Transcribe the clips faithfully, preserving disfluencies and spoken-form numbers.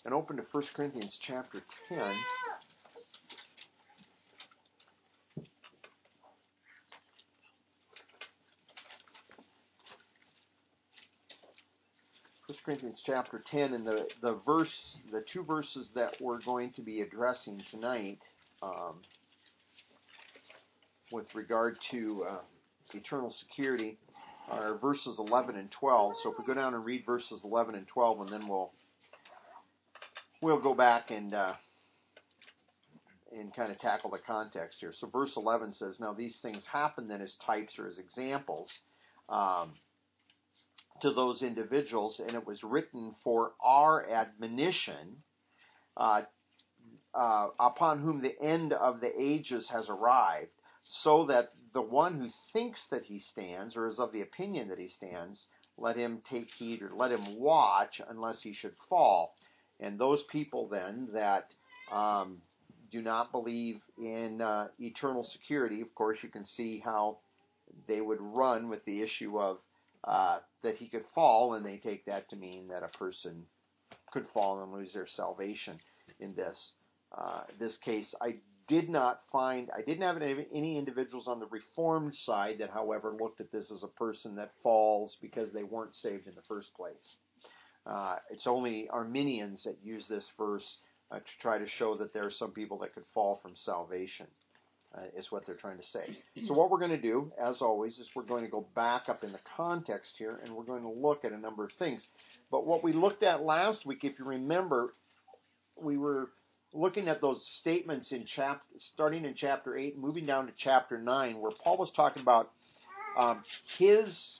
and open to First Corinthians chapter ten. First Corinthians chapter ten, and the, the verse, the two verses that we're going to be addressing tonight um, with regard to uh, eternal security are verses eleven and twelve. So if we go down and read verses eleven and twelve, and then we'll we'll go back and uh, and kind of tackle the context here. So verse eleven says, "Now these things happen then as types or as examples um, to those individuals, and it was written for our admonition, uh, uh, upon whom the end of the ages has arrived, so that the one who thinks that he stands, or is of the opinion that he stands, let him take heed, or let him watch, unless he should fall." And those people then that um, do not believe in uh, eternal security, of course you can see how they would run with the issue of uh, that he could fall, and they take that to mean that a person could fall and lose their salvation in this uh, this case. I did not find, I didn't have any, any individuals on the Reformed side that, however, looked at this as a person that falls because they weren't saved in the first place. Uh, it's only Arminians that use this verse uh, to try to show that there are some people that could fall from salvation, uh, is what they're trying to say. So what we're going to do, as always, is we're going to go back up in the context here, and we're going to look at a number of things. But what we looked at last week, if you remember, we were looking at those statements in chap- starting in chapter eight, moving down to chapter nine, where Paul was talking about um, his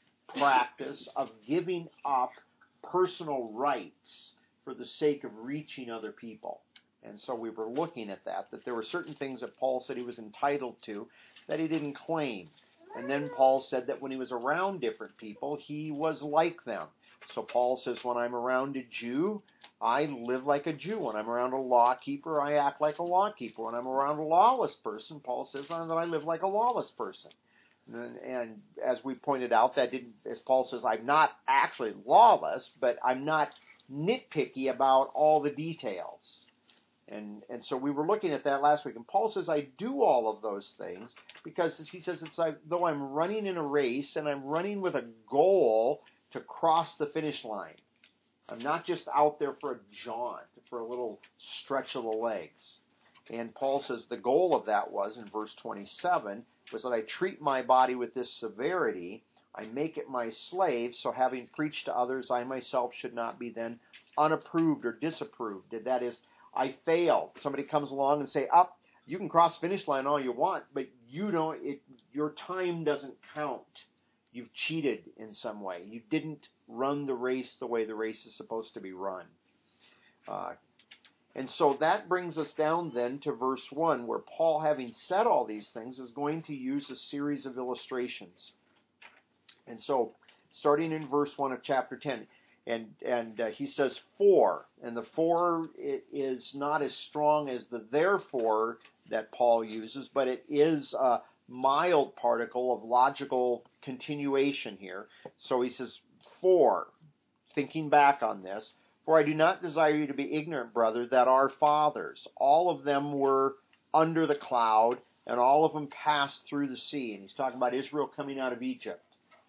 practice of giving up personal rights for the sake of reaching other people. And so we were looking at that, that there were certain things that Paul said he was entitled to that he didn't claim. And then Paul said that when he was around different people, he was like them. So Paul says, when I'm around a Jew, I live like a Jew. When I'm around a lawkeeper, I act like a lawkeeper. When I'm around a lawless person, Paul says that I live like a lawless person. And, and as we pointed out, that didn't, as Paul says, I'm not actually lawless, but I'm not nitpicky about all the details. And and so we were looking at that last week. And Paul says, I do all of those things because he says it's like though I'm running in a race and I'm running with a goal to cross the finish line. I'm not just out there for a jaunt, for a little stretch of the legs. And Paul says the goal of that was, in verse twenty-seven, was that I treat my body with this severity, I make it my slave, so having preached to others, I myself should not be then unapproved or disapproved. That is, I fail. Somebody comes along and say, up, you can cross finish line all you want, but you don't, it, your time doesn't count. You've cheated in some way. You didn't run the race the way the race is supposed to be run. Uh, and so that brings us down then to verse one, where Paul, having said all these things, is going to use a series of illustrations. And so, starting in verse one of chapter ten, and and uh, he says for, and the for it is not as strong as the therefore that Paul uses, but it is a mild particle of logical continuation here. So he says, for, thinking back on this, for I do not desire you to be ignorant, brother, that our fathers, all of them were under the cloud, and all of them passed through the sea. And he's talking about Israel coming out of Egypt.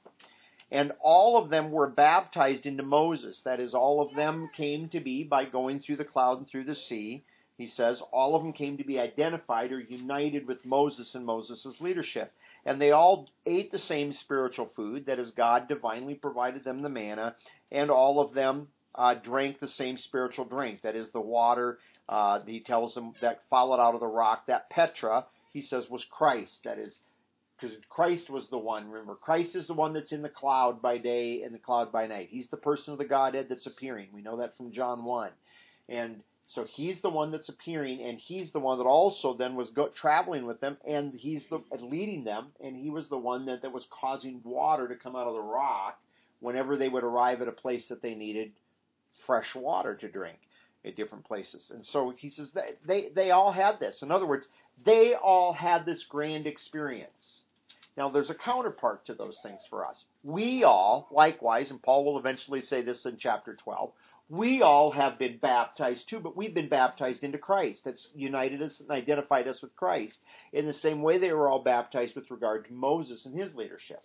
And all of them were baptized into Moses. That is, all of them came to be by going through the cloud and through the sea. He says all of them came to be identified or united with Moses and Moses' leadership. And they all ate the same spiritual food, that is, God divinely provided them the manna, and all of them uh, drank the same spiritual drink, that is, the water, uh, he tells them, that followed out of the rock. That Petra, he says, was Christ, that is, because Christ was the one, remember, Christ is the one that's in the cloud by day and the cloud by night. He's the person of the Godhead that's appearing. We know that from John one. And so he's the one that's appearing, and he's the one that also then was go, traveling with them, and he's the leading them, and he was the one that, that was causing water to come out of the rock whenever they would arrive at a place that they needed fresh water to drink at different places. And so he says that they, they all had this. In other words, they all had this grand experience. Now, there's a counterpart to those things for us. We all, likewise, and Paul will eventually say this in chapter twelve, We all have been baptized too, but we've been baptized into Christ. That's united us and identified us with Christ in the same way they were all baptized with regard to Moses and his leadership.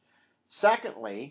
Secondly,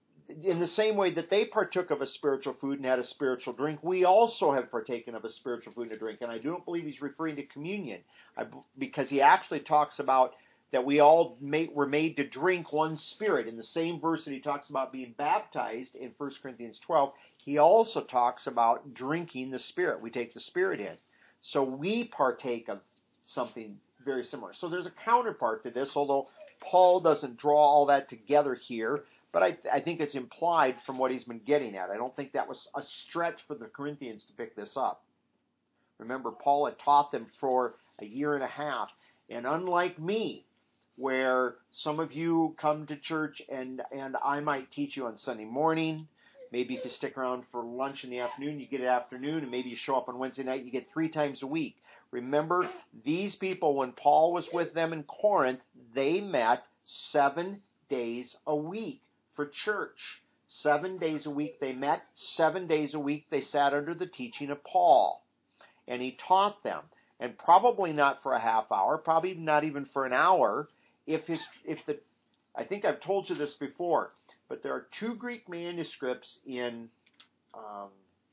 in the same way that they partook of a spiritual food and had a spiritual drink, we also have partaken of a spiritual food and a drink. And I don't believe he's referring to communion, because he actually talks about that we all made, were made to drink one spirit. In the same verse that he talks about being baptized in First Corinthians twelve, he also talks about drinking the Spirit. We take the Spirit in. So we partake of something very similar. So there's a counterpart to this, although Paul doesn't draw all that together here. But I, I think it's implied from what he's been getting at. I don't think that was a stretch for the Corinthians to pick this up. Remember, Paul had taught them for a year and a half. And unlike me, where some of you come to church and, and I might teach you on Sunday morning, maybe if you stick around for lunch in the afternoon, you get it afternoon, and maybe you show up on Wednesday night, you get three times a week. Remember, these people, when Paul was with them in Corinth, they met seven days a week for church. Seven days a week they met. Seven days a week they sat under the teaching of Paul. And he taught them. And probably not for a half hour, probably not even for an hour. If his, if the, I think I've told you this before, but there are two Greek manuscripts in, um,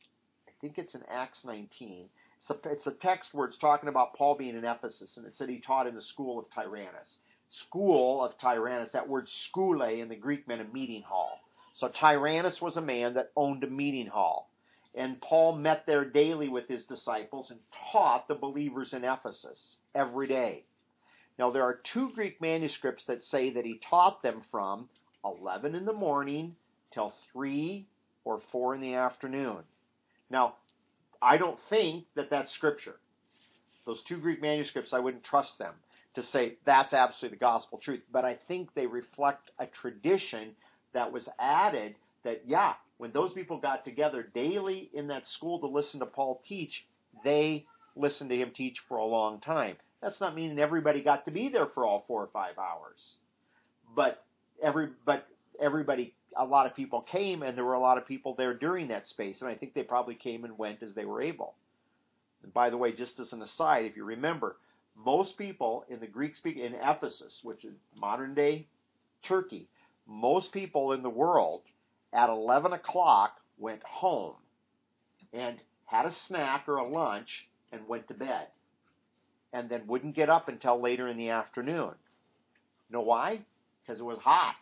I think it's in Acts nineteen. It's the, it's the text where it's talking about Paul being in Ephesus, and it said he taught in the school of Tyrannus. School of Tyrannus, that word skule in the Greek meant a meeting hall. So Tyrannus was a man that owned a meeting hall. And Paul met there daily with his disciples and taught the believers in Ephesus every day. Now there are two Greek manuscripts that say that he taught them from eleven in the morning till three or four in the afternoon. Now, I don't think that that's scripture. Those two Greek manuscripts, I wouldn't trust them to say that's absolutely the gospel truth. But I think they reflect a tradition that was added that, yeah, when those people got together daily in that school to listen to Paul teach, they listened to him teach for a long time. That's not meaning everybody got to be there for all four or five hours. But every but everybody, a lot of people came, and there were a lot of people there during that space. And I think they probably came and went as they were able. And by the way, just as an aside, if you remember, most people in the Greek-speaking, in Ephesus, which is modern-day Turkey, most people in the world at eleven o'clock went home and had a snack or a lunch and went to bed, and then wouldn't get up until later in the afternoon. You know why? Because it was hot,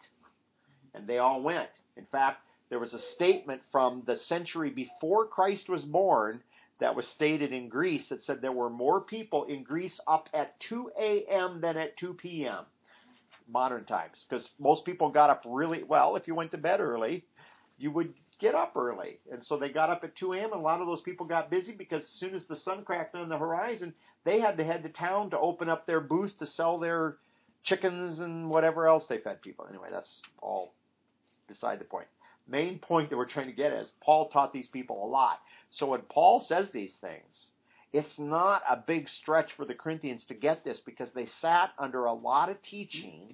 and they all went. In fact, there was a statement from the century before Christ was born that was stated in Greece that said there were more people in Greece up at two a.m. than at two p.m. modern times, because most people got up really, well, if you went to bed early, you would get up early. And so they got up at two a.m. and a lot of those people got busy because as soon as the sun cracked on the horizon, they had to head to town to open up their booth to sell their chickens and whatever else they fed people. Anyway, that's all beside the point. Main point that we're trying to get is Paul taught these people a lot. So when Paul says these things, it's not a big stretch for the Corinthians to get this, because they sat under a lot of teaching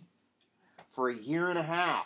for a year and a half.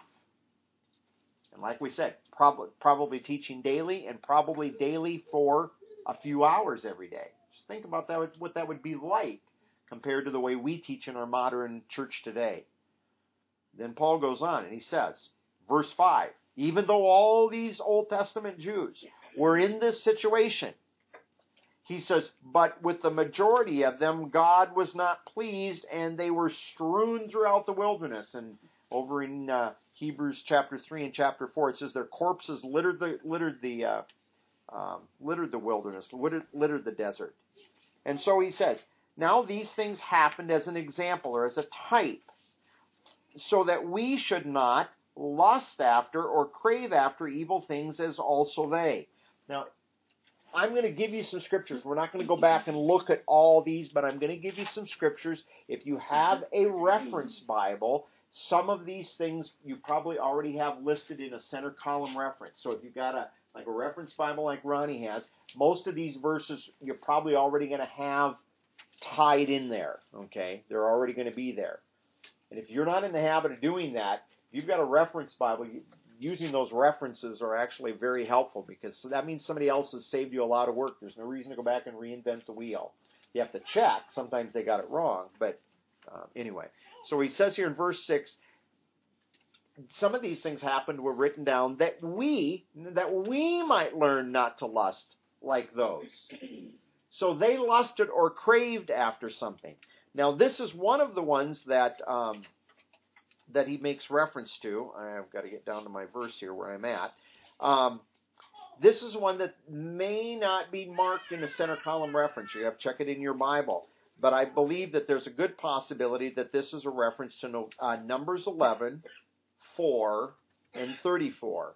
And like we said, probably, probably teaching daily, and probably daily for a few hours every day. Just think about that, what that would be like compared to the way we teach in our modern church today. Then Paul goes on and he says, verse five, even though all these Old Testament Jews were in this situation, he says, but with the majority of them, God was not pleased, and they were strewn throughout the wilderness. And over in uh, Hebrews chapter three and chapter four, it says their corpses littered the littered the uh, um, littered the wilderness, littered, littered the desert. And so he says, now these things happened as an example, or as a type, so that we should not lust after or crave after evil things as also they. Now, I'm going to give you some scriptures. We're not going to go back and look at all these, but I'm going to give you some scriptures. If you have a reference Bible, some of these things you probably already have listed in a center column reference. So if you've got a like a reference Bible like Ronnie has, most of these verses you're probably already going to have tied in there. Okay? They're already going to be there. And if you're not in the habit of doing that, if you've got a reference Bible, you, using those references are actually very helpful, because that means somebody else has saved you a lot of work. There's no reason to go back and reinvent the wheel. You have to check. Sometimes they got it wrong, but uh, anyway. So he says here in verse six, some of these things happened, were written down, that we, that we might learn not to lust like those. So they lusted or craved after something. Now this is one of the ones that um, that he makes reference to. I've got to get down to my verse here where I'm at. Um, this is one that may not be marked in a center column reference. You have to check it in your Bible. But I believe that there's a good possibility that this is a reference to uh, Numbers eleven, four, and thirty-four.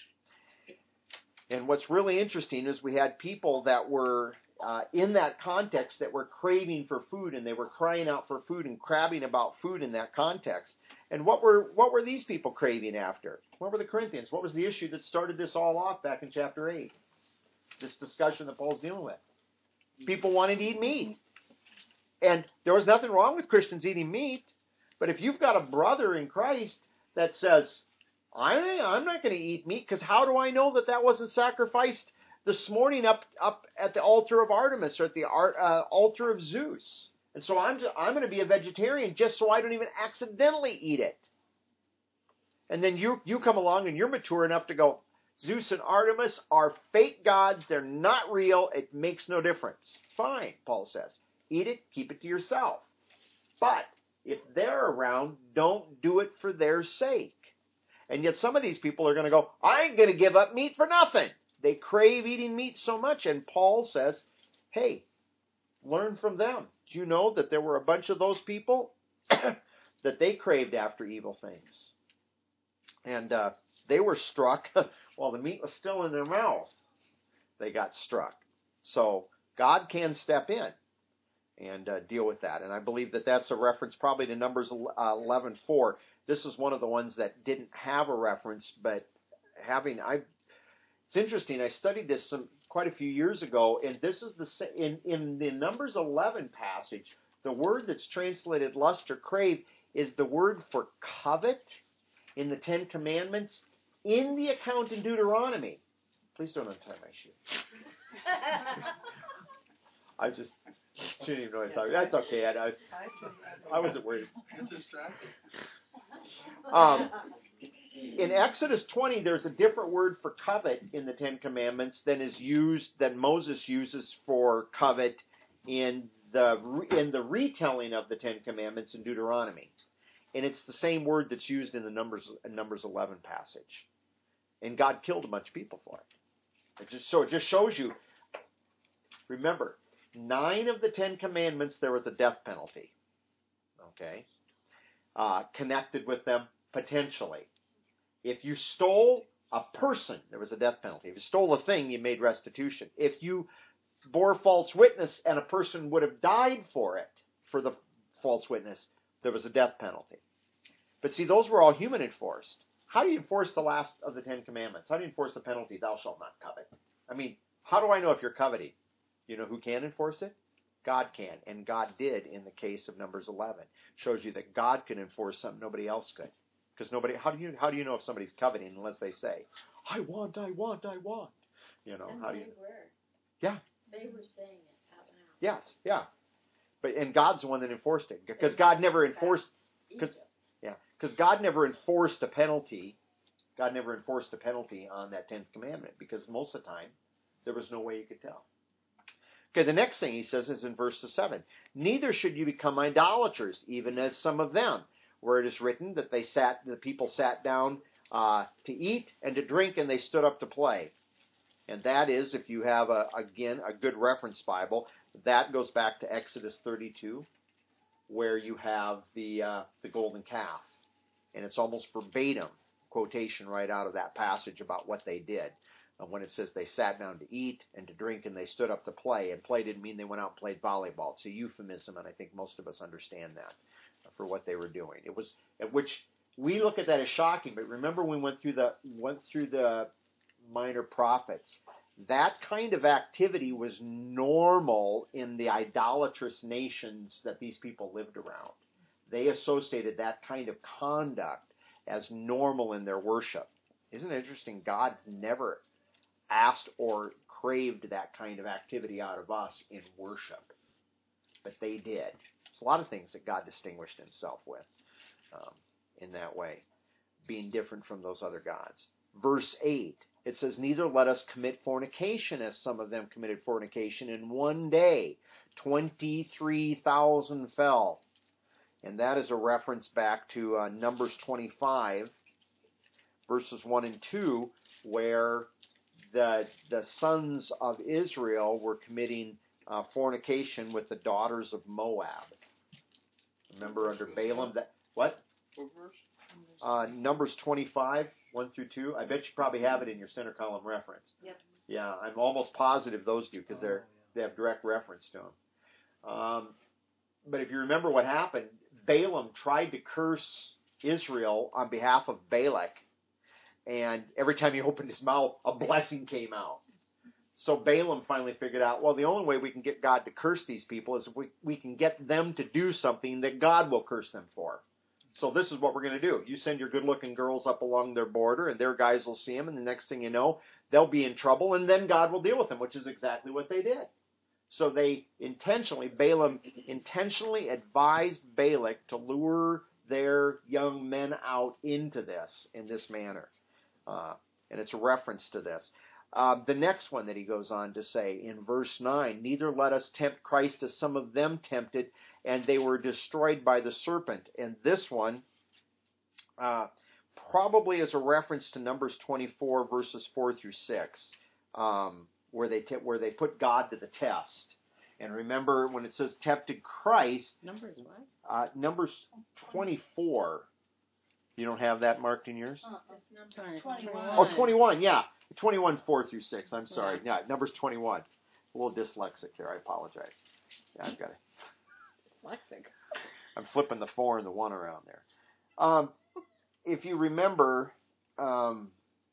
And what's really interesting is we had people that were uh, in that context that were craving for food, and they were crying out for food and crabbing about food in that context. And what were what were these people craving after? What were the Corinthians? What was the issue that started this all off back in chapter eight? This discussion that Paul's dealing with. People wanted to eat meat. And there was nothing wrong with Christians eating meat, but if you've got a brother in Christ that says, I'm not going to eat meat, because how do I know that that wasn't sacrificed this morning up up at the altar of Artemis or at the uh, altar of Zeus? And so I'm just, I'm going to be a vegetarian just so I don't even accidentally eat it. And then you you come along and you're mature enough to go, Zeus and Artemis are fake gods. They're not real. It makes no difference. Fine, Paul says. Eat it, keep it to yourself. But if they're around, don't do it for their sake. And yet some of these people are going to go, I ain't going to give up meat for nothing. They crave eating meat so much. And Paul says, hey, learn from them. Do you know that there were a bunch of those people that they craved after evil things? And uh, they were struck while the meat was still in their mouth. They got struck. So God can step in and uh, deal with that. And I believe that that's a reference probably to Numbers eleven four. This is one of the ones that didn't have a reference, but having, I, it's interesting, I studied this some quite a few years ago, and this is the, in, in the Numbers eleven passage, the word that's translated lust or crave is the word for covet in the Ten Commandments in the account in Deuteronomy. Please don't untie my shoe. I just shouldn't even know what I was. That's okay. I, I, was, I wasn't worried. Um, in Exodus twenty, there's a different word for covet in the Ten Commandments than is used than Moses uses for covet in the in the retelling of the Ten Commandments in Deuteronomy, and it's the same word that's used in the Numbers Numbers eleven passage. And God killed a bunch of people for it. It just so it just shows you. Remember, nine of the Ten Commandments there was a death penalty. Okay. Uh, connected with them potentially. If you stole a person, there was a death penalty. If you stole a thing, you made restitution. If you bore false witness and a person would have died for it, for the false witness, there was a death penalty. But see, those were all human enforced. How do you enforce the last of the Ten Commandments? How do you enforce the penalty, thou shalt not covet? I mean, how do I know if you're coveting? You know who can enforce it? God can, and God did in the case of Numbers eleven. Shows you that God can enforce something nobody else could. Because nobody, how do you how do you know if somebody's coveting unless they say, I want, I want, I want. You know, and how they do you? Were. Yeah. They were saying it out loud. Yes, yeah. But and God's the one that enforced it, because God never enforced. Because yeah, because God never enforced a penalty. God never enforced a penalty on that tenth commandment, because most of the time there was no way you could tell. Okay, the next thing he says is in verse seven. Neither should you become idolaters, even as some of them, where it is written that they sat, the people sat down uh, to eat and to drink, and they stood up to play. And that is, if you have a, again a good reference Bible, that goes back to Exodus thirty-two, where you have the uh, the golden calf, and it's almost verbatim quotation right out of that passage about what they did. When it says they sat down to eat and to drink and they stood up to play. And play didn't mean they went out and played volleyball. It's a euphemism, and I think most of us understand that for what they were doing. It was, at which we look at that as shocking, but remember when we went through the went through the minor prophets, that kind of activity was normal in the idolatrous nations that these people lived around. They associated that kind of conduct as normal in their worship. Isn't it interesting? God's never asked or craved that kind of activity out of us in worship. But they did. There's a lot of things that God distinguished himself with um, in that way, being different from those other gods. Verse eight, it says, neither let us commit fornication as some of them committed fornication. In one day, twenty-three thousand fell. And that is a reference back to uh, Numbers twenty-five, verses one and two, where the, the sons of Israel were committing uh, fornication with the daughters of Moab. Remember under Balaam that, what? What verse? Uh, Numbers twenty-five, one through two. I bet you probably have it in your center column reference. Yep. Yeah, I'm almost positive those do because they're they have direct reference to them. Um, but if you remember what happened, Balaam tried to curse Israel on behalf of Balak, and every time he opened his mouth, a blessing came out. So Balaam finally figured out, well, the only way we can get God to curse these people is if we, we can get them to do something that God will curse them for. So this is what we're going to do. You send your good-looking girls up along their border, and their guys will see them, and the next thing you know, they'll be in trouble, and then God will deal with them, which is exactly what they did. So they intentionally, Balaam intentionally advised Balak to lure their young men out into this in this manner. Uh, and it's a reference to this. Uh, the next one that he goes on to say in verse nine, neither let us tempt Christ as some of them tempted, and they were destroyed by the serpent. And this one uh, probably is a reference to Numbers twenty-four, verses four through six, um, where they te- where they put God to the test. And remember, when it says tempted Christ, Numbers what? uh, Numbers twenty-four. You don't have that marked in yours? Uh, it's number twenty-one. Oh, twenty-one, yeah. twenty-one, four through six. I'm sorry. Yeah, Numbers twenty-one. A little dyslexic there. I apologize. Yeah, I've got it. Dyslexic. I'm flipping the four and the one around there. Um, if you remember, um,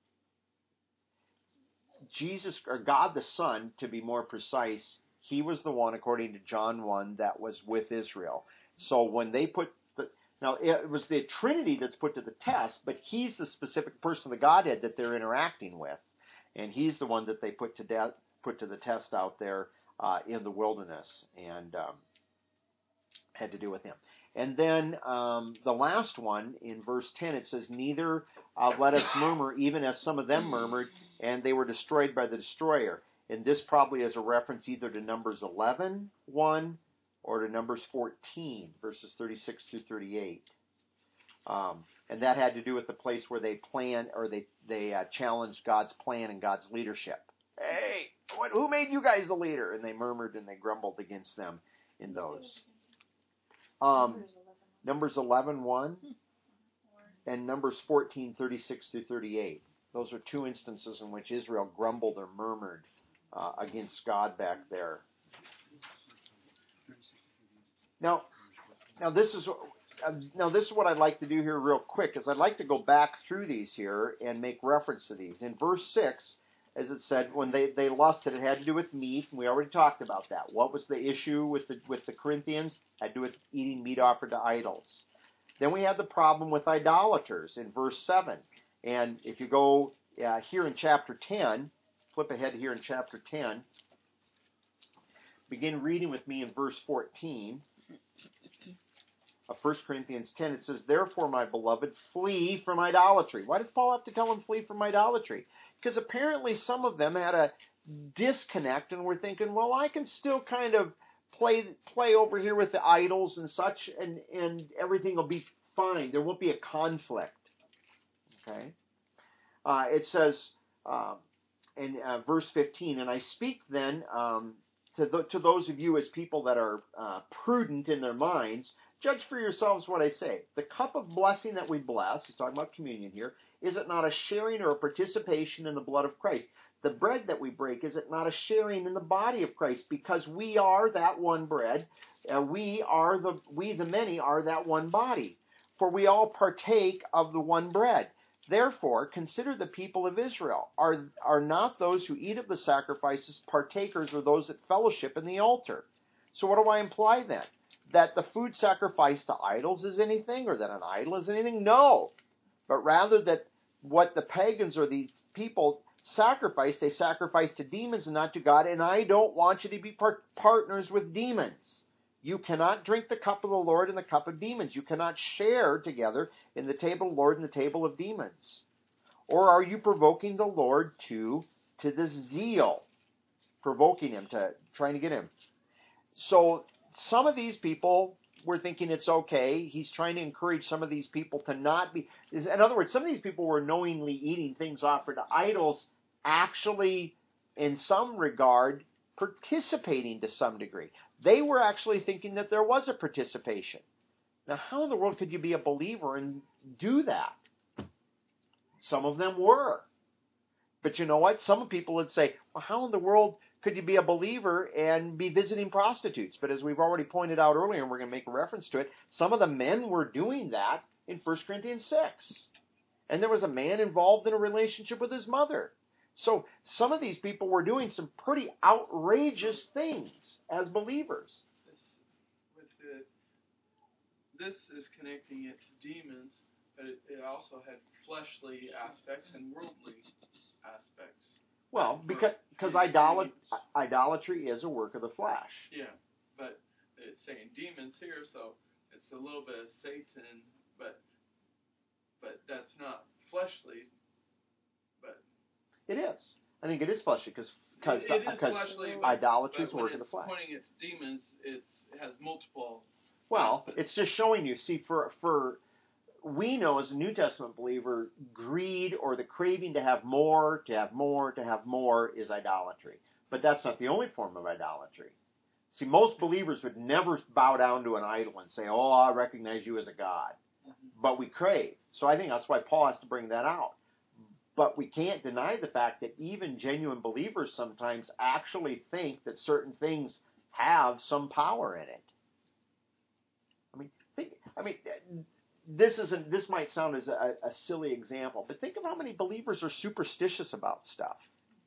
Jesus, or God the Son, to be more precise, he was the one, according to John one, that was with Israel. So when they put the, now it was the Trinity that's put to the test, but he's the specific person of the Godhead that they're interacting with. And he's the one that they put to death, put to the test out there uh, in the wilderness, and um, had to do with him. And then um, the last one in verse ten, it says, neither uh, let us murmur, even as some of them murmured, and they were destroyed by the destroyer. And this probably is a reference either to Numbers eleven, one, or to Numbers fourteen, verses thirty-six through thirty-eight. Um, and that had to do with the place where they plan, or they, they uh, challenged God's plan and God's leadership. Hey, what, who made you guys the leader? And they murmured and they grumbled against them in those. Um, Numbers eleven, one, and Numbers fourteen, thirty-six through thirty-eight. Those are two instances in which Israel grumbled or murmured uh, against God back there. Now, now this is uh, now this is what I'd like to do here real quick, is I'd like to go back through these here and make reference to these. In verse six, as it said, when they, they lusted, it had to do with meat, and we already talked about that. What was the issue with the with the Corinthians? It had to do with eating meat offered to idols. Then we had the problem with idolaters in verse seven. And if you go uh, here in chapter ten, flip ahead here in chapter ten, begin reading with me in verse fourteen of First Corinthians ten. It says, therefore, my beloved, flee from idolatry. Why does Paul have to tell them flee from idolatry? Because apparently some of them had a disconnect and were thinking, well, I can still kind of play play over here with the idols and such, and, and everything will be fine. There won't be a conflict. Okay? Uh, it says um, in uh, verse fifteen, and I speak then um, to, the, to those of you as people that are uh, prudent in their minds, judge for yourselves what I say. The cup of blessing that we bless, he's talking about communion here, is it not a sharing or a participation in the blood of Christ? The bread that we break, is it not a sharing in the body of Christ? Because we are that one bread, uh, we are the we the many are that one body. For we all partake of the one bread. Therefore, consider the people of Israel. Are, are not those who eat of the sacrifices partakers or those that fellowship in the altar? So what do I imply then? That the food sacrificed to idols is anything, or that an idol is anything? No. But rather that what the pagans or these people sacrifice, they sacrifice to demons and not to God, and I don't want you to be part- partners with demons. You cannot drink the cup of the Lord and the cup of demons. You cannot share together in the table of the Lord and the table of demons. Or are you provoking the Lord to, to this zeal? Provoking him, to trying to get him. So some of these people were thinking it's okay. He's trying to encourage some of these people to not be. In other words, some of these people were knowingly eating things offered to idols, actually, in some regard, participating to some degree. They were actually thinking that there was a participation. Now, how in the world could you be a believer and do that? Some of them were. But you know what? Some people would say, well, how in the world could you be a believer and be visiting prostitutes? But as we've already pointed out earlier, and we're going to make a reference to it, some of the men were doing that in First Corinthians six. And there was a man involved in a relationship with his mother. So some of these people were doing some pretty outrageous things as believers. This, with the, this is connecting it to demons, but it, it also had fleshly aspects and worldly aspects. Well, because because idolat- idolatry is a work of the flesh. Yeah, but it's saying demons here, so it's a little bit of Satan, but but that's not fleshly. But it is. I think it is fleshly because because it, it is fleshly, but, idolatry but is a work of the flesh. Pointing it to demons, it's, it has multiple. Well, aspects. It's just showing you. See, for for we know as a New Testament believer, greed or the craving to have more, to have more, to have more is idolatry. But that's not the only form of idolatry. See, most believers would never bow down to an idol and say, oh, I recognize you as a God. Mm-hmm. But we crave. So I think that's why Paul has to bring that out. But we can't deny the fact that even genuine believers sometimes actually think that certain things have some power in it. I mean, think, I mean, This isn't. This might sound as a, a silly example, but think of how many believers are superstitious about stuff.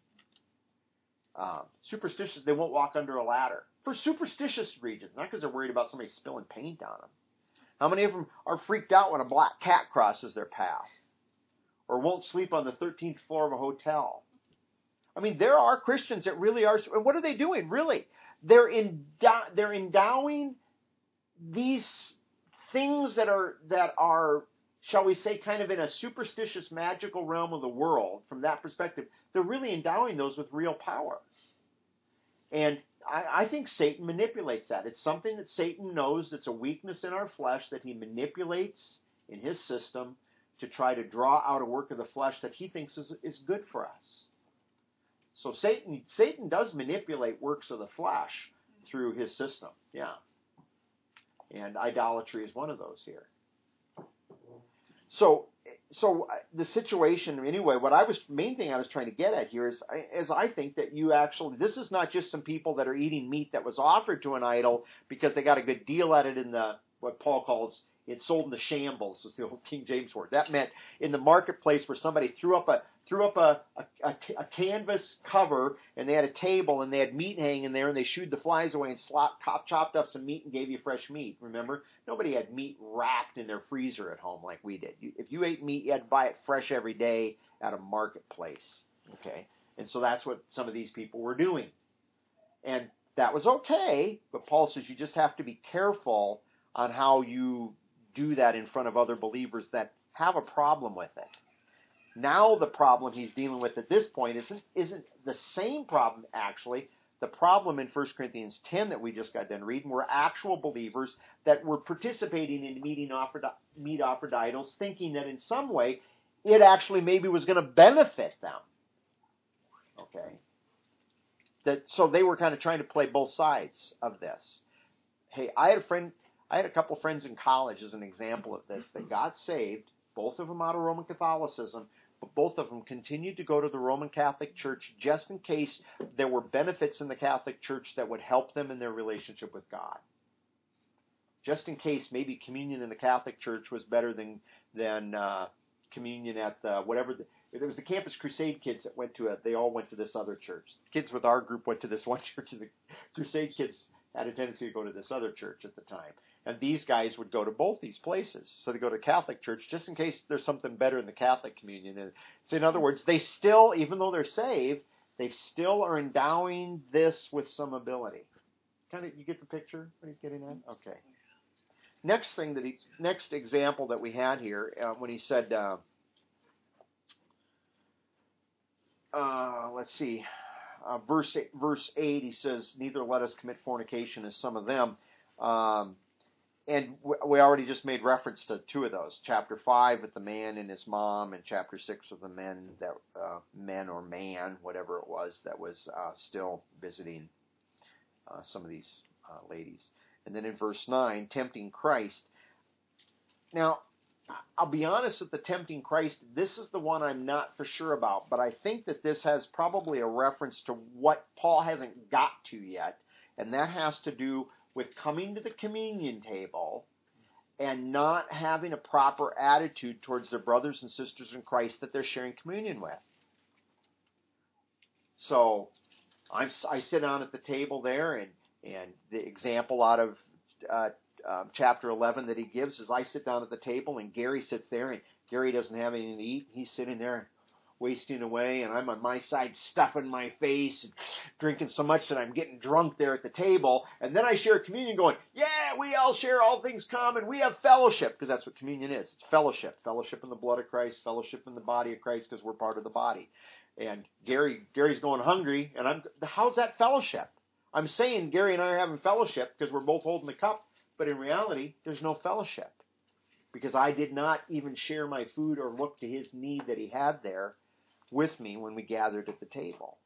Um, superstitious, they won't walk under a ladder for superstitious reasons, not because they're worried about somebody spilling paint on them. How many of them are freaked out when a black cat crosses their path, or won't sleep on the thirteenth floor of a hotel? I mean, there are Christians that really are. And what are they doing? Really, they're endow- they're endowing these things that are, that are, shall we say, kind of in a superstitious, magical realm of the world, from that perspective, they're really endowing those with real power. And I, I think Satan manipulates that. It's something that Satan knows that's a weakness in our flesh that he manipulates in his system to try to draw out a work of the flesh that he thinks is, is good for us. So Satan, Satan does manipulate works of the flesh through his system, yeah. And idolatry is one of those here. So, so the situation anyway. What I was main thing I was trying to get at here is, is I think that you actually this is not just some people that are eating meat that was offered to an idol because they got a good deal at it in the what Paul calls it sold in the shambles, is the old King James word. That meant in the marketplace where somebody threw up a threw up a, a, a canvas cover and they had a table and they had meat hanging there and they shooed the flies away and slop, chopped up some meat and gave you fresh meat. Remember? Nobody had meat wrapped in their freezer at home like we did. You, if you ate meat, you had to buy it fresh every day at a marketplace. Okay? And so that's what some of these people were doing. And that was okay, but Paul says you just have to be careful on how you do that in front of other believers that have a problem with it. Now the problem he's dealing with at this point isn't isn't the same problem, actually. The problem in First Corinthians ten that we just got done reading were actual believers that were participating in meeting offered, meat offered idols, thinking that in some way it actually maybe was going to benefit them. Okay? That so they were kind of trying to play both sides of this. Hey, I had a friend, I had a couple friends in college as an example of this that got saved, both of them out of Roman Catholicism, but both of them continued to go to the Roman Catholic Church just in case there were benefits in the Catholic Church that would help them in their relationship with God. Just in case maybe communion in the Catholic Church was better than than uh, communion at the whatever. The, it was the Campus Crusade kids that went to it. They all went to this other church. The kids with our group went to this one church, and the Crusade kids had a tendency to go to this other church at the time. And these guys would go to both these places. So they go to Catholic Church just in case there's something better in the Catholic communion. And so in other words, they still, even though they're saved, they still are endowing this with some ability. Kind of, you get the picture what he's getting at? Okay. Next thing that he, next example that we had here, uh, when he said, uh, uh, let's see, uh, verse eight, verse eight, he says, "Neither let us commit fornication as some of them." Um, and we already just made reference to two of those. Chapter five with the man and his mom, and chapter six with the men that uh, men or man, whatever it was, that was uh, still visiting uh, some of these uh, ladies. And then in verse nine, tempting Christ. Now, I'll be honest with the tempting Christ. This is the one I'm not for sure about, but I think that this has probably a reference to what Paul hasn't got to yet, and that has to do with coming to the communion table and not having a proper attitude towards their brothers and sisters in Christ that they're sharing communion with. So I'm, I sit down at the table there, and, and the example out of uh, uh, chapter eleven that he gives is I sit down at the table, and Gary sits there, and Gary doesn't have anything to eat. He's sitting there wasting away, and I'm on my side stuffing my face and drinking so much that I'm getting drunk there at the table. And then I share communion going, yeah, we all share all things common. We have fellowship, because that's what communion is. It's fellowship. Fellowship in the blood of Christ, fellowship in the body of Christ, because we're part of the body. And Gary, Gary's going hungry, and I'm, how's that fellowship? I'm saying Gary and I are having fellowship because we're both holding the cup, but in reality, there's no fellowship, because I did not even share my food or look to his need that he had there with me when we gathered at the table.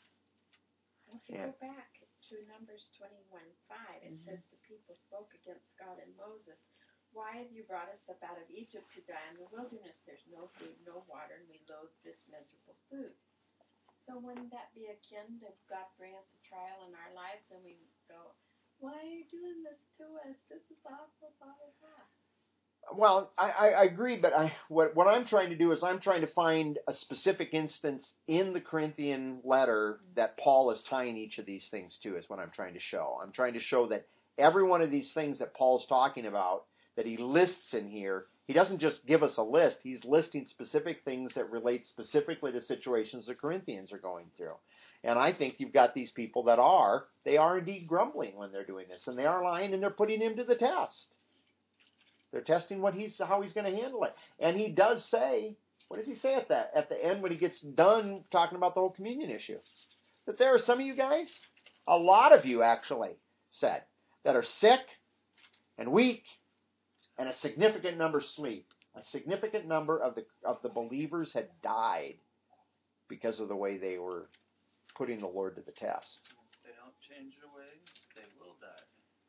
If you Yeah. go back to Numbers twenty-one five, it mm-hmm. says the people spoke against God and Moses. Why have you brought us up out of Egypt to die in the wilderness? There's no food, no water, and we loathe this miserable food. So wouldn't that be akin to God bring us a trial in our lives and we go, why are you doing this to us? This is awful, blah, blah, blah. Well, I, I agree, but I, what, what I'm trying to do is I'm trying to find a specific instance in the Corinthian letter that Paul is tying each of these things to, is what I'm trying to show. I'm trying to show that every one of these things that Paul's talking about, that he lists in here, he doesn't just give us a list. He's listing specific things that relate specifically to situations the Corinthians are going through. And I think you've got these people that are, they are indeed grumbling when they're doing this, and they are lying, and they're putting him to the test. They're testing what he's, how he's going to handle it. And he does say, what does he say at that, at the end when he gets done talking about the whole communion issue? That there are some of you guys, a lot of you actually said, that are sick and weak, and a significant number sleep. A significant number of the of the believers had died because of the way they were putting the Lord to the test. If they don't change their ways, they will die.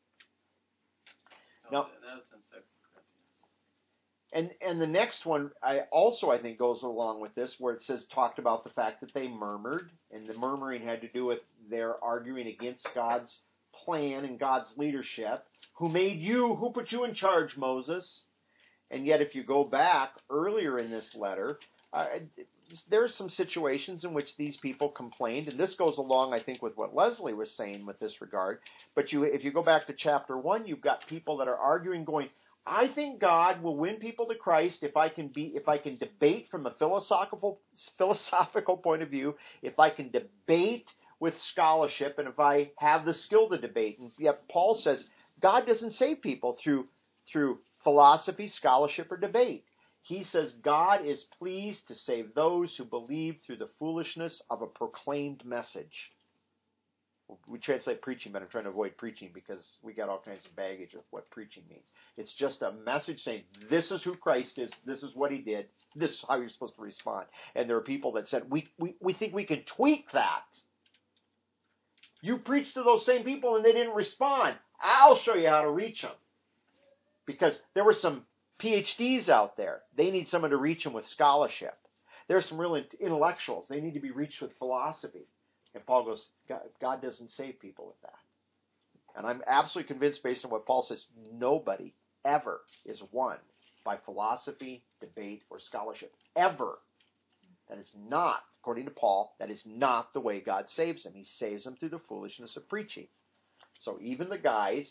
No, no that's in Second Corinthians. And and the next one I also I think goes along with this, where it says talked about the fact that they murmured, and the murmuring had to do with their arguing against God's plan and God's leadership. Who made you? Who put you in charge, Moses? And yet, if you go back earlier in this letter, uh, there are some situations in which these people complained, and this goes along, I think, with what Leslie was saying with this regard. But you, if you go back to chapter one, you've got people that are arguing, going, "I think God will win people to Christ if I can be, if I can debate from a philosophical philosophical point of view, if I can debate with scholarship, and if I have the skill to debate." And yet, Paul says, God doesn't save people through through philosophy, scholarship, or debate. He says God is pleased to save those who believe through the foolishness of a proclaimed message. We translate preaching, but I'm trying to avoid preaching because we got all kinds of baggage of what preaching means. It's just a message saying, this is who Christ is, this is what he did, this is how you're supposed to respond. And there are people that said, we, we, we think we can tweak that. You preached to those same people and they didn't respond. I'll show you how to reach them. Because there were some P H Ds out there. They need someone to reach them with scholarship. There are some real intellectuals. They need to be reached with philosophy. And Paul goes, God, God doesn't save people with that. And I'm absolutely convinced, based on what Paul says, nobody ever is won by philosophy, debate, or scholarship. Ever. That is not, according to Paul, that is not the way God saves them. He saves them through the foolishness of preaching. So even the guys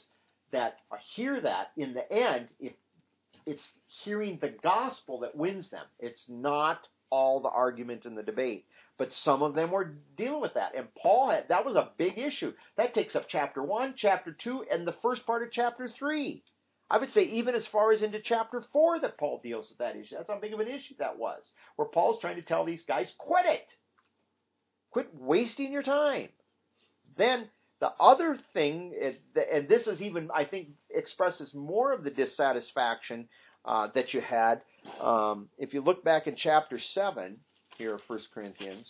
that hear that, in the end, if it's hearing the gospel that wins them. It's not all the argument and the debate. But some of them were dealing with that. And Paul had, that was a big issue. That takes up chapter one, chapter two, and the first part of chapter three. I would say even as far as into chapter four that Paul deals with that issue. That's how big of an issue that was. Where Paul's trying to tell these guys, quit it. Quit wasting your time. Then the other thing, and this is even, I think, expresses more of the dissatisfaction uh, that you had. Um, if you look back in chapter seven here of First Corinthians,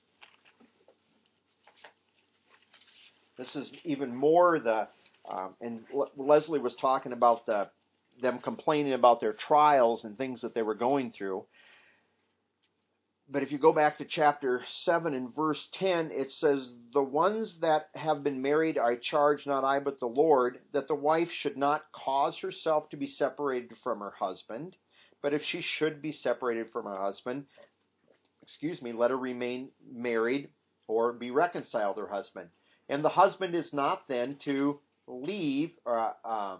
this is even more the, um, and Leslie was talking about the them complaining about their trials and things that they were going through. But if you go back to chapter seven and verse ten, it says, the ones that have been married I charge, not I but the Lord, that the wife should not cause herself to be separated from her husband. But if she should be separated from her husband, excuse me, let her remain married or be reconciled to her husband. And the husband is not then to leave, or um,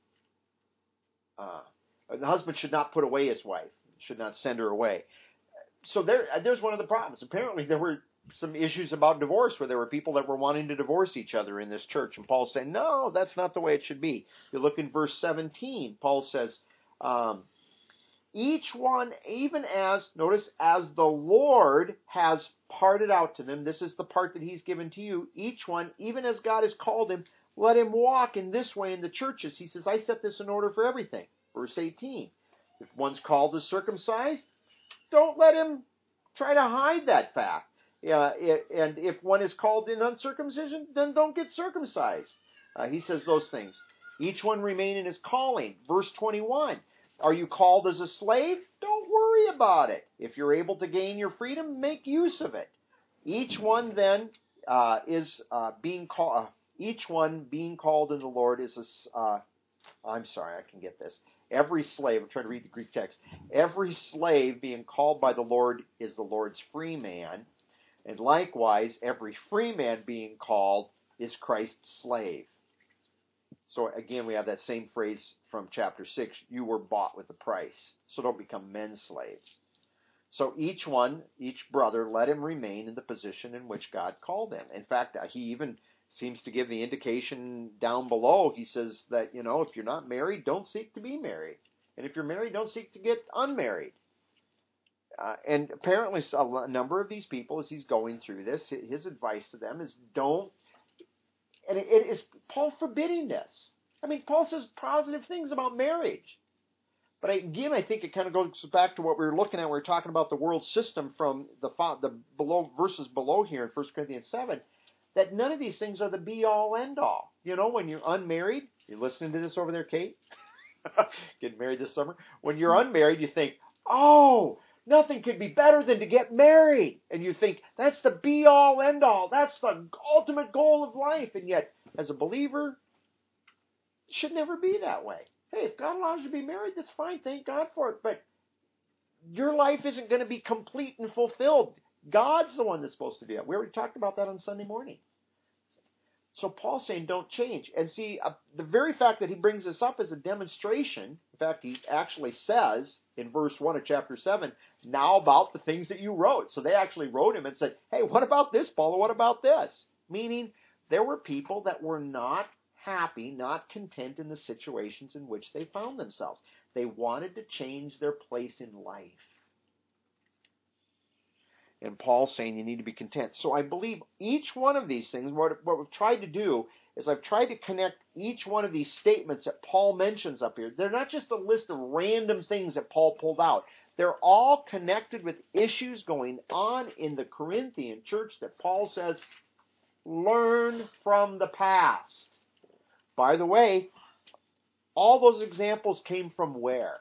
uh, the husband should not put away his wife, should not send her away. So there, there's one of the problems. Apparently there were some issues about divorce where there were people that were wanting to divorce each other in this church. And Paul's saying, no, that's not the way it should be. You look in verse seventeen, Paul says, um, each one, even as, notice, as the Lord has parted out to them, this is the part that he's given to you, each one, even as God has called him, let him walk in this way in the churches. He says, I set this in order for everything. Verse eighteen, if one's called to circumcised, don't let him try to hide that fact. Uh, it, and if one is called in uncircumcision, then don't get circumcised. Uh, he says those things. Each one remain in his calling. Verse twenty-one, are you called as a slave? Don't worry about it. If you're able to gain your freedom, make use of it. Each one then uh, is uh, being called. Uh, each one being called in the Lord is a. Uh, I'm sorry, I can get this. Every slave, I'm trying to read the Greek text, every slave being called by the Lord is the Lord's free man, and likewise, every free man being called is Christ's slave. So again, we have that same phrase from chapter six, you were bought with a price, so don't become men's slaves. So each one, each brother, let him remain in the position in which God called him. In fact, he even seems to give the indication down below. He says that, you know, if you're not married, don't seek to be married. And if you're married, don't seek to get unmarried. Uh, and apparently a number of these people, as he's going through this, his advice to them is don't, and it, it is Paul forbidding this. I mean, Paul says positive things about marriage. But again, I think it kind of goes back to what we were looking at. We were talking about the world system from the, the below verses below here in First Corinthians seven. That none of these things are the be-all, end-all. You know, when you're unmarried, you're listening to this over there, Kate? Getting married this summer? When you're unmarried, you think, oh, nothing could be better than to get married. And you think, that's the be-all, end-all. That's the ultimate goal of life. And yet, as a believer, it should never be that way. Hey, if God allows you to be married, that's fine. Thank God for it. But your life isn't going to be complete and fulfilled. God's the one that's supposed to do that. We already talked about that on Sunday morning. So Paul's saying don't change. And see, uh, the very fact that he brings this up is a demonstration. In fact, he actually says in verse one of chapter seven, now about the things that you wrote. So they actually wrote him and said, hey, what about this, Paul? What about this? Meaning there were people that were not happy, not content in the situations in which they found themselves. They wanted to change their place in life. And Paul's saying you need to be content. So I believe each one of these things, what, what we've tried to do is I've tried to connect each one of these statements that Paul mentions up here. They're not just a list of random things that Paul pulled out. They're all connected with issues going on in the Corinthian church that Paul says, learn from the past. By the way, all those examples came from where?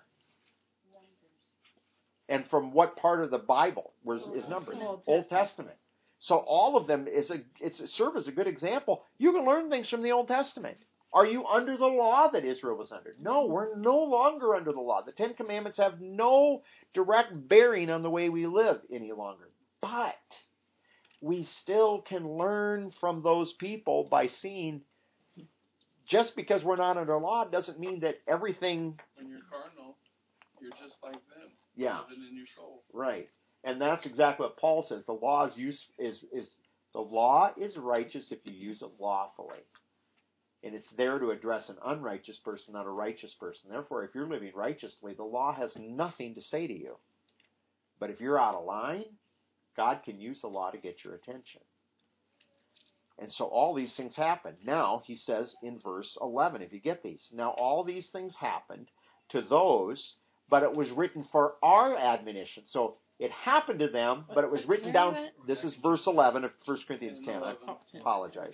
And from what part of the Bible was is Numbers? Old, Old Testament. So all of them is a it's a, serve as a good example. You can learn things from the Old Testament. Are you under the law that Israel was under? No, we're no longer under the law. The Ten Commandments have no direct bearing on the way we live any longer. But we still can learn from those people by seeing just because we're not under law doesn't mean that everything... When you're carnal, you're just like them. Yeah. Living in your soul. Right. And that's exactly what Paul says. The law is use is is the law is righteous if you use it lawfully. And it's there to address an unrighteous person, not a righteous person. Therefore, if you're living righteously, the law has nothing to say to you. But if you're out of line, God can use the law to get your attention. And so all these things happen. Now, he says in verse eleven, if you get these, now all these things happened to those, but it was written for our admonition. So it happened to them, but it was written down. This is verse eleven of First Corinthians ten. I apologize.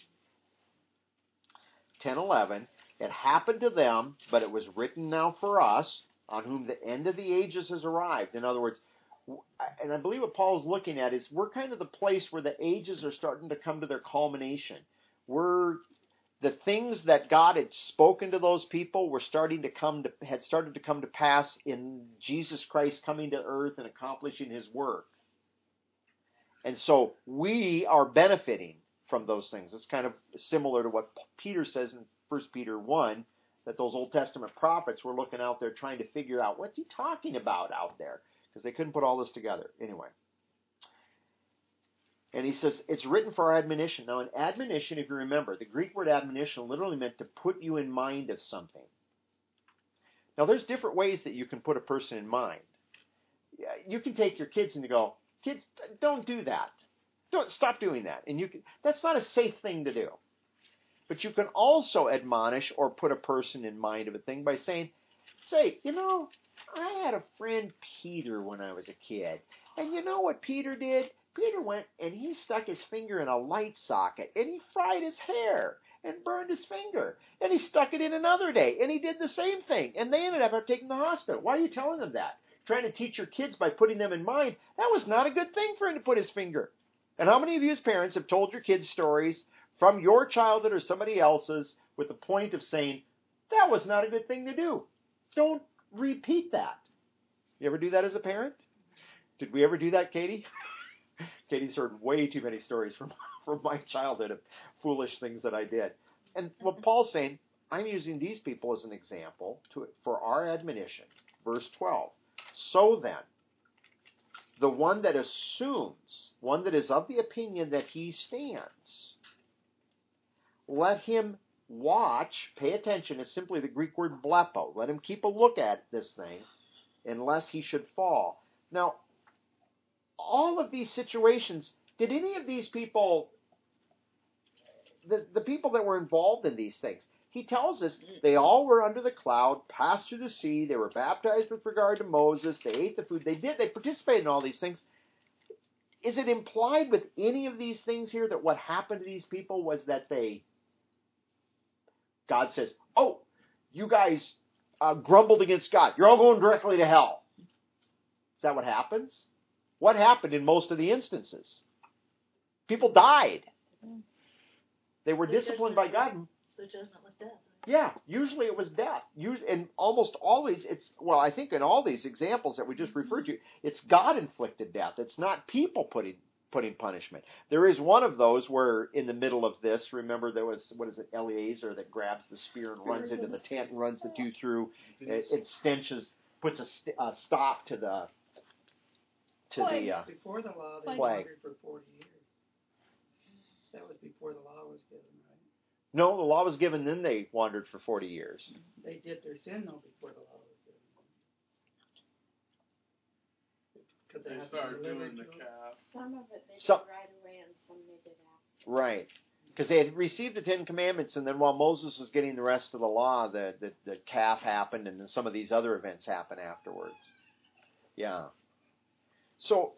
ten eleven. It happened to them, but it was written now for us, on whom the end of the ages has arrived. In other words, and I believe what Paul's looking at is we're kind of the place where the ages are starting to come to their culmination. We're the things that God had spoken to those people were starting to come to had started to come to pass in Jesus Christ coming to earth and accomplishing his work. And so we are benefiting from those things. It's kind of similar to what Peter says in First Peter one, that those Old Testament prophets were looking out there trying to figure out what's he talking about out there, because they couldn't put all this together. Anyway. And he says, it's written for our admonition. Now, an admonition, if you remember, the Greek word admonition literally meant to put you in mind of something. Now, there's different ways that you can put a person in mind. You can take your kids and you go, kids, don't do that. Don't stop doing that. And you can, that's not a safe thing to do. But you can also admonish or put a person in mind of a thing by saying, say, you know, I had a friend Peter when I was a kid. And you know what Peter did? Peter went and he stuck his finger in a light socket and he fried his hair and burned his finger. And he stuck it in another day and he did the same thing. And they ended up taking the hospital. Why are you telling them that? Trying to teach your kids by putting them in mind. That was not a good thing for him to put his finger. And how many of you as parents have told your kids stories from your childhood or somebody else's with the point of saying, that was not a good thing to do. Don't repeat that. You ever do that as a parent? Did we ever do that, Katie? Katie's heard way too many stories from, from my childhood of foolish things that I did. And what Paul's saying, I'm using these people as an example to, for our admonition. Verse twelve. So then, the one that assumes, one that is of the opinion that he stands, let him watch, pay attention, is simply the Greek word blepo. Let him keep a look at this thing, unless he should fall. Now, all of these situations, did any of these people, the, the people that were involved in these things, he tells us they all were under the cloud, passed through the sea, they were baptized with regard to Moses, they ate the food, they did, they participated in all these things. Is it implied with any of these things here that what happened to these people was that they, God says, oh, you guys uh, grumbled against God, you're all going directly to hell. Is that what happens? What happened in most of the instances? People died. They were The disciplined by judgment God. was- The judgment was death. Yeah, usually it was death. Us- In almost all these, it's well, I think in all these examples that we just referred to, it's God-inflicted death. It's not people putting putting punishment. There is one of those where in the middle of this, remember there was, what is it, Eleazar that grabs the spear and runs into the tent and runs the two through. It, it stenches, puts a, st- a stop to the to the uh, Before the law, they Plague. wandered for forty years. That was before the law was given, right? no, the law was given, then they wandered for forty years. They did their sin, though, before the law was given. Because They had to started deliver doing the to them. calf. Some of it they did So- right away and some they did after. Right. Because they had received the Ten Commandments, and then while Moses was getting the rest of the law, the, the, the calf happened, and then some of these other events happened afterwards. Yeah. So,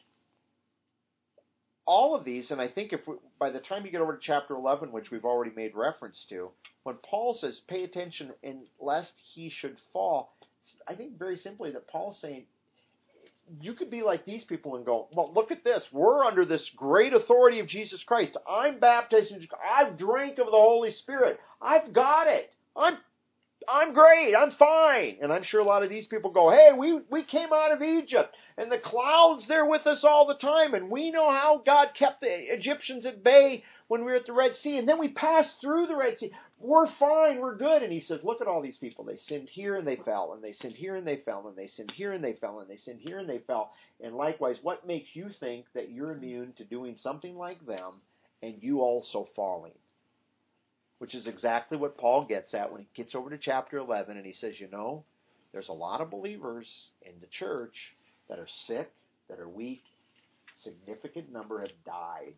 all of these, and I think if we, by the time you get over to chapter eleven, which we've already made reference to, when Paul says, pay attention and lest he should fall, I think very simply that Paul's saying, you could be like these people and go, well, look at this. We're under this great authority of Jesus Christ. I'm baptized in Jesus Christ. I've drank of the Holy Spirit. I've got it. I'm I'm great, I'm fine. And I'm sure a lot of these people go, hey, we, we came out of Egypt, and the clouds, they're with us all the time, and we know how God kept the Egyptians at bay when we were at the Red Sea, and then we passed through the Red Sea. We're fine, we're good. And he says, look at all these people. They sinned here and they fell, and they sinned here and they fell, and they sinned here and they fell, and they sinned here and they fell. And likewise, what makes you think that you're immune to doing something like them and you also falling? Which is exactly what Paul gets at when he gets over to chapter eleven, and he says, you know, there's a lot of believers in the church that are sick, that are weak. Significant number have died.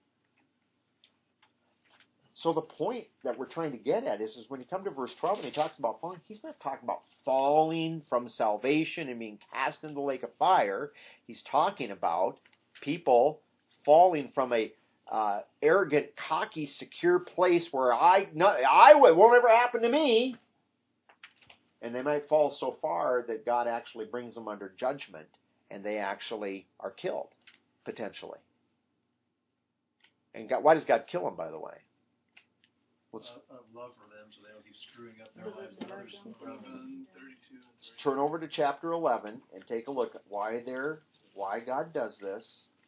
So the point that we're trying to get at is, is when you come to verse twelve and he talks about falling, he's not talking about falling from salvation and being cast into the lake of fire. He's talking about people falling from a uh, arrogant, cocky, secure place where I, no, I it won't ever happen to me. And they might fall so far that God actually brings them under judgment and they actually are killed, potentially. And God, why does God kill them, by the way? Let's, uh, of love for them, so they don't keep screwing up their lives and others around them. Let's turn over to chapter eleven and take a look at why they're, why God does this.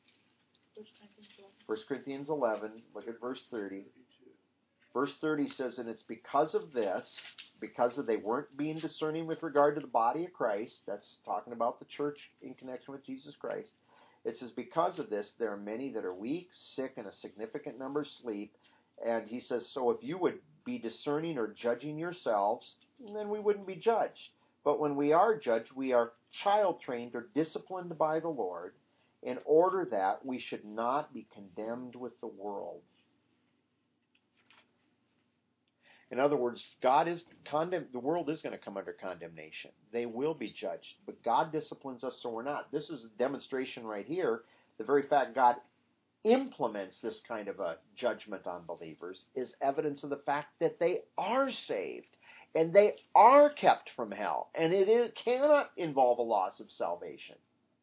First Corinthians eleven, look at verse thirty. Verse thirty says, and it's because of this, because of they weren't being discerning with regard to the body of Christ. That's talking about the church in connection with Jesus Christ. It says, because of this, there are many that are weak, sick, and a significant number sleep. And he says, so if you would be discerning or judging yourselves, then we wouldn't be judged. But when we are judged, we are child-trained or disciplined by the Lord in order that we should not be condemned with the world. In other words, God is condemn. The world is going to come under condemnation. They will be judged. But God disciplines us so we're not. This is a demonstration right here. The very fact God implements this kind of a judgment on believers is evidence of the fact that they are saved and they are kept from hell, and it is, cannot involve a loss of salvation.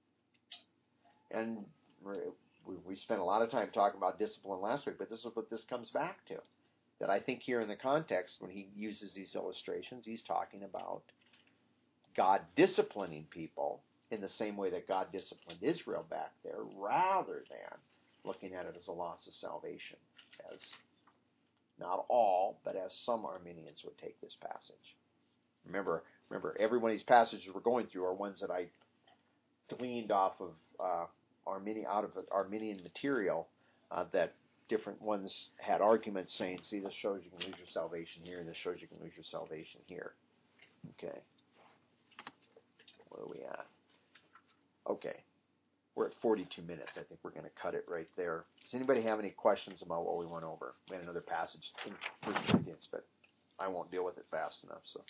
And we, we spent a lot of time talking about discipline last week, but this is what this comes back to. That I think here in the context, when he uses these illustrations, he's talking about God disciplining people in the same way that God disciplined Israel back there, rather than looking at it as a loss of salvation, as not all, but as some Arminians would take this passage. Remember, remember, every one of these passages we're going through are ones that I gleaned off of uh, Arminian, out of Arminian material uh, that different ones had arguments saying, see, this shows you can lose your salvation here, and this shows you can lose your salvation here. Okay. Where are we at? Okay. We're at forty-two minutes. I think we're going to cut it right there. Does anybody have any questions about what we went over? We had another passage in First Corinthians, but I won't deal with it fast enough. So,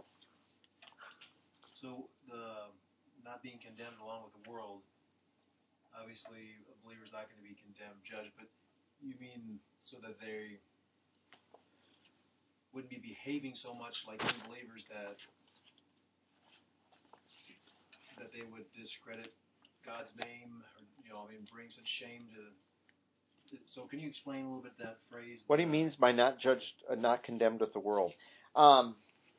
so the not being condemned along with the world, obviously a believer is not going to be condemned, judged, but you mean so that they wouldn't be behaving so much like unbelievers that that they would discredit God's name, or, you know, I mean, bring such shame to. So, can you explain a little bit that phrase? What he means by not judged, uh, not condemned with the world. Um,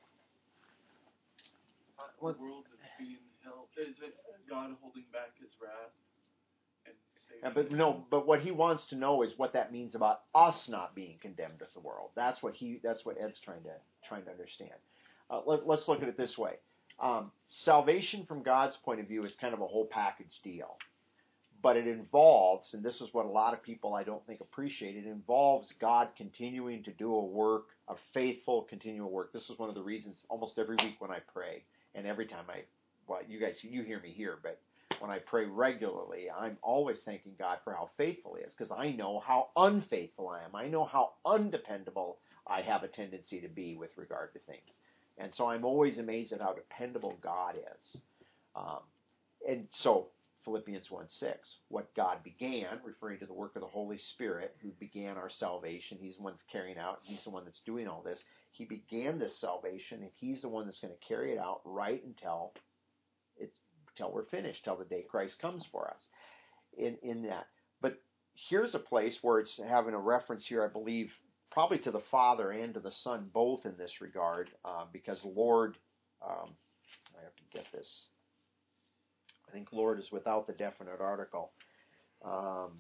The world is being held. Is it God holding back His wrath and saving? Yeah, but no, but what he wants to know is what that means about us not being condemned with the world. That's what he. That's what Ed's trying to trying to understand. Uh, let, let's look at it this way. Um, salvation from God's point of view is kind of a whole package deal, but it involves, and this is what a lot of people I don't think appreciate. It involves God continuing to do a work, a faithful, continual work. This is one of the reasons almost every week when I pray, and every time I, well, you guys, you hear me here, but when I pray regularly, I'm always thanking God for how faithful He is, because I know how unfaithful I am. I know how undependable I have a tendency to be with regard to things. And so I'm always amazed at how dependable God is. Um, and so Philippians one six, what God began, referring to the work of the Holy Spirit, who began our salvation. He's the one that's carrying out. He's the one that's doing all this. He began this salvation, and He's the one that's going to carry it out right until it's till we're finished, till the day Christ comes for us. In in that, but here's a place where it's having a reference here, I believe, probably to the Father and to the Son both in this regard, uh, because Lord, um, I have to get this. I think Lord is without the definite article. Um,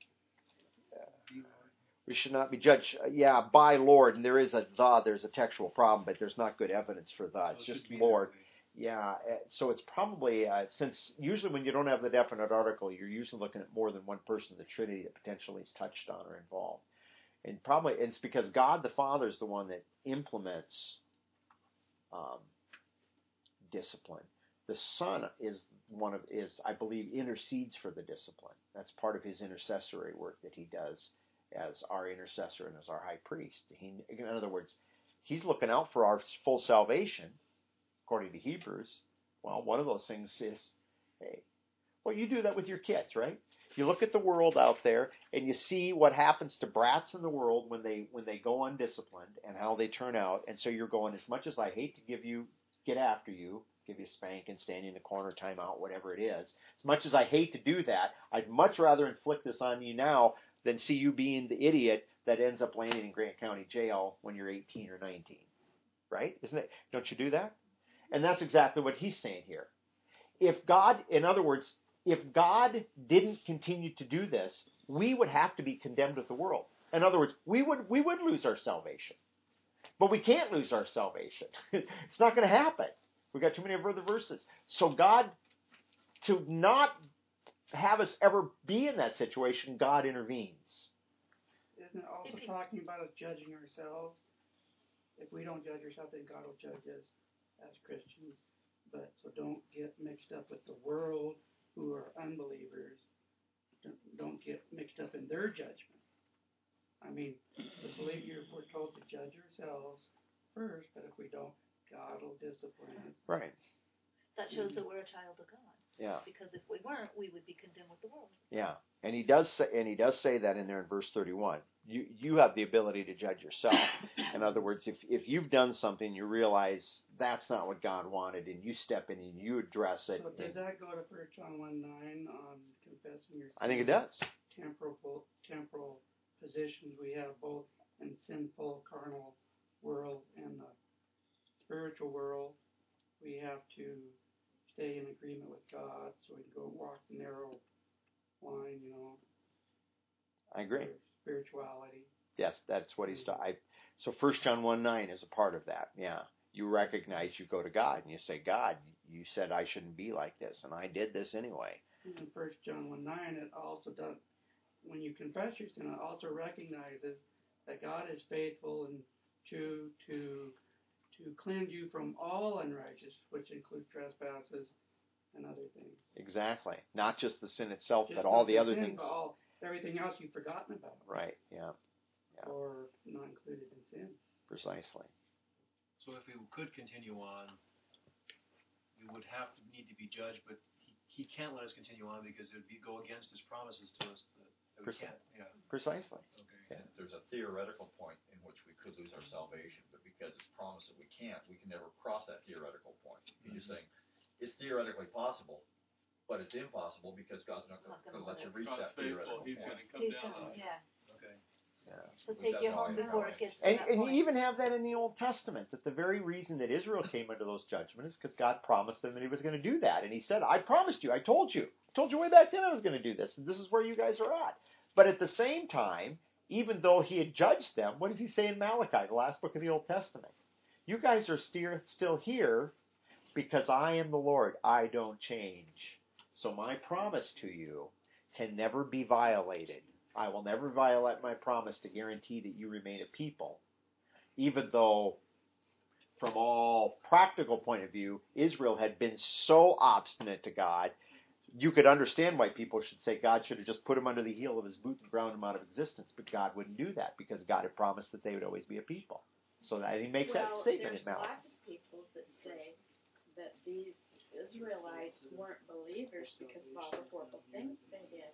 we should not be judged. Uh, yeah, by Lord, and there is a the. There's a textual problem, but there's not good evidence for the. So It's it just should be Lord. that way. Yeah, uh, so it's probably, uh, since usually when you don't have the definite article, you're usually looking at more than one person of the Trinity that potentially is touched on or involved. And probably it's because God the Father is the one that implements um, discipline. The Son is one of is I believe intercedes for the discipline. That's part of his intercessory work that he does as our intercessor and as our high priest. He, in other words, he's looking out for our full salvation, according to Hebrews. Well, one of those things is, hey, well, you do that with your kids, right? You look at the world out there and you see what happens to brats in the world when they when they go undisciplined and how they turn out. And so you're going, as much as I hate to give you, get after you, give you a spank and stand in the corner, time out, whatever it is, as much as I hate to do that, I'd much rather inflict this on you now than see you being the idiot that ends up landing in Grant County Jail when you're eighteen or nineteen. Right? Isn't it? Don't you do that? And that's exactly what he's saying here. If God, in other words, if God didn't continue to do this, we would have to be condemned with the world. In other words, we would we would lose our salvation. But we can't lose our salvation. It's not going to happen. We've got too many other verses. So God, to not have us ever be in that situation, God intervenes. Isn't it also talking about us judging ourselves? If we don't judge ourselves, then God will judge us as Christians. But so don't get mixed up with the world who are unbelievers. Don't, don't get mixed up in their judgment. I mean, the believer, we're told to judge ourselves first, but if we don't, God will discipline us. Right. That shows that we're a child of God. Yeah. Because if we weren't, we would be condemned with the world. Yeah. And he does say, and he does say that in there in verse thirty-one. You you have the ability to judge yourself. In other words, if if you've done something, you realize that's not what God wanted, and you step in and you address it. So does that go to First John one nine on confessing your sin? I think it does. Temporal temporal positions we have both in sinful carnal world and the spiritual world. We have to stay in agreement with God so we can go walk the narrow line, you know. I agree. Spirituality. Yes, that's what he's talking. So First John one nine is a part of that. Yeah, you recognize you go to God and you say, God, you said I shouldn't be like this, and I did this anyway. And in First John one nine, it also does. When you confess your sin, it also recognizes that God is faithful and true to to cleanse you from all unrighteousness, which include trespasses and other things. Exactly. Not just the sin itself, Just but all not the other sin, things. But all, everything else you've forgotten about. Right. Yeah. Yeah. Or not included in sin. Precisely. So if we could continue on, we would have to need to be judged, but he, he can't let us continue on because it would be, go against his promises to us that, that we Preci- can't. Yeah. Precisely. Okay. Yeah. There's a theoretical point in which we could lose our salvation, but because it's promised that we can't, we can never cross that theoretical point. You're just saying it's theoretically possible, but it's impossible because God's not going to let you reach God's that theoretical faithful. He's going point. to come He's down gonna, on you. yeah. Okay. Yeah. He'll Which take you that's how home I before know it gets to And, that and point. you even have that in the Old Testament, that the very reason that Israel came under those judgments is because God promised them that he was going to do that. And he said, I promised you, I told you. I told you way back then I was going to do this, and this is where you guys are at. But at the same time, even though he had judged them, what does he say in Malachi, the last book of the Old Testament? You guys are still still here because I am the Lord. I don't change. So my promise to you can never be violated. I will never violate my promise to guarantee that you remain a people, even though from all practical point of view, Israel had been so obstinate to God, you could understand why people should say God should have just put him under the heel of his boot and ground him out of existence, but God wouldn't do that because God had promised that they would always be a people. So that he makes well, that statement in there's Malachi. lots of people that say that these Israelites weren't believers because of all the horrible things they did,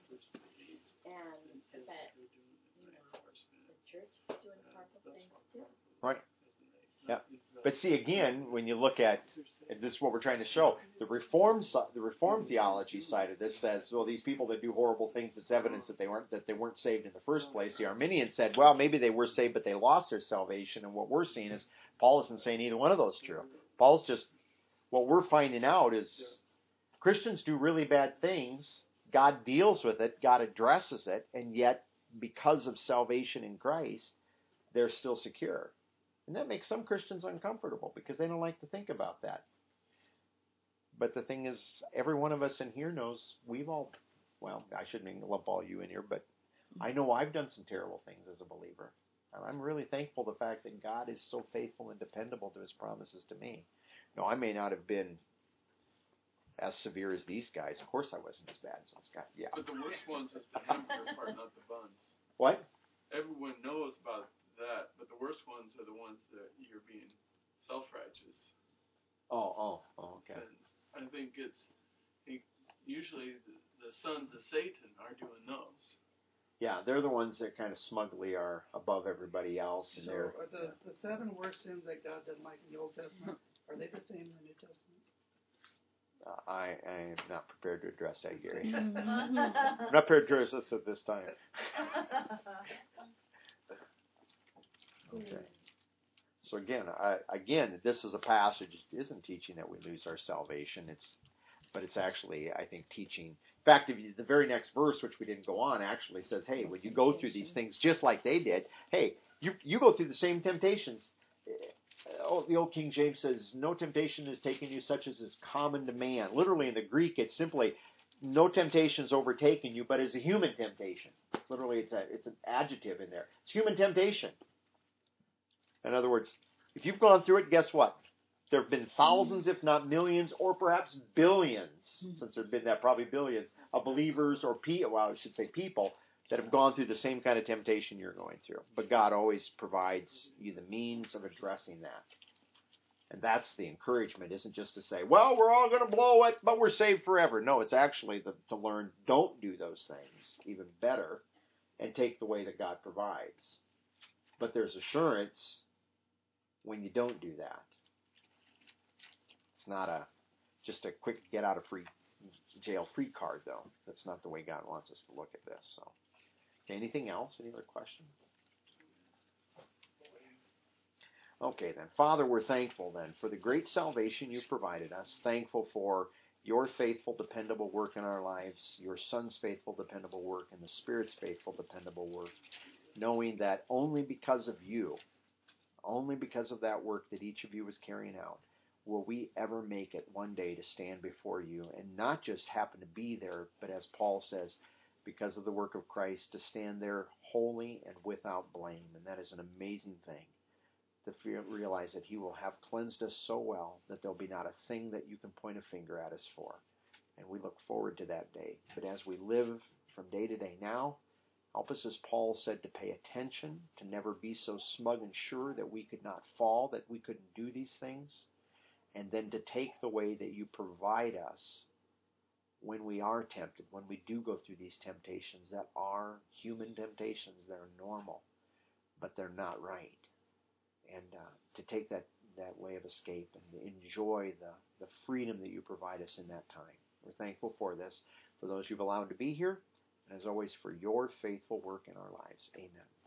and that, you know, the church is doing horrible things too. Right. Yeah. But see, again, when you look at, and this is what we're trying to show, the reform si- the reform theology side of this says, well, these people that do horrible things, it's evidence that they weren't that they weren't saved in the first place. The Arminians said, well, maybe they were saved, but they lost their salvation. And what we're seeing is Paul isn't saying either one of those is true. Paul's just, what we're finding out is Christians do really bad things. God deals with it. God addresses it. And yet, because of salvation in Christ, they're still secure. And that makes some Christians uncomfortable because they don't like to think about that. But the thing is, every one of us in here knows we've all, well, I shouldn't lump all you in here, but I know I've done some terrible things as a believer. And I'm really thankful the fact that God is so faithful and dependable to his promises to me. No, I may not have been as severe as these guys. Of course I wasn't as bad as those guys. Yeah. But the worst ones is the hamburger part, not the buns. What? Everyone knows about that, but the worst ones are the ones that you're being self-righteous. Oh, oh, oh, okay. Sins. I think it's it, usually the, the sons of Satan are doing those. Yeah, they're the ones that kind of smugly are above everybody else. And So they're, are the, the seven worst sins that God didn't like in the Old Testament, are they the same in the New Testament? uh, I, I am not prepared to address that, Gary. Mm-hmm. I'm not prepared to address this at this time. Okay. So again, I, again, this is a passage. It isn't teaching that we lose our salvation. It's, but it's actually, I think, teaching. In fact, if you, the very next verse, which we didn't go on, actually says, "Hey, when you go through these things, just like they did, hey, you you go through the same temptations." Oh, the old King James says, "No temptation is taken you such as is common to man." Literally, in the Greek, it's simply, "No temptation is overtaken you, but it's a human temptation." Literally, it's a it's an adjective in there. It's human temptation. In other words, if you've gone through it, guess what? There have been thousands, if not millions, or perhaps billions, since there have been that probably billions, of believers or people, well, I should say people, that have gone through the same kind of temptation you're going through. But God always provides you the means of addressing that. And that's the encouragement, isn't just to say, well, we're all going to blow it, but we're saved forever. No, it's actually the, to learn, don't do those things, even better, and take the way that God provides. But there's assurance when you don't do that. It's not a just a quick get out of free jail free card, though. That's not the way God wants us to look at this. So, okay, anything else? Any other questions? Okay, then. Father, we're thankful, then, for the great salvation you've provided us. Thankful for your faithful, dependable work in our lives, your Son's faithful, dependable work, and the Spirit's faithful, dependable work, knowing that only because of you, only because of that work that each of you is carrying out, will we ever make it one day to stand before you and not just happen to be there, but as Paul says, because of the work of Christ, to stand there holy and without blame. And that is an amazing thing, to feel, realize that he will have cleansed us so well that there'll be not a thing that you can point a finger at us for. And we look forward to that day. But as we live from day to day now, help us, as Paul said, to pay attention, to never be so smug and sure that we could not fall, that we couldn't do these things, and then to take the way that you provide us when we are tempted, when we do go through these temptations that are human temptations, they're normal, but they're not right. And uh, to take that, that way of escape and to enjoy the, the freedom that you provide us in that time. We're thankful for this, for those you've allowed to be here, and as always, for your faithful work in our lives. Amen.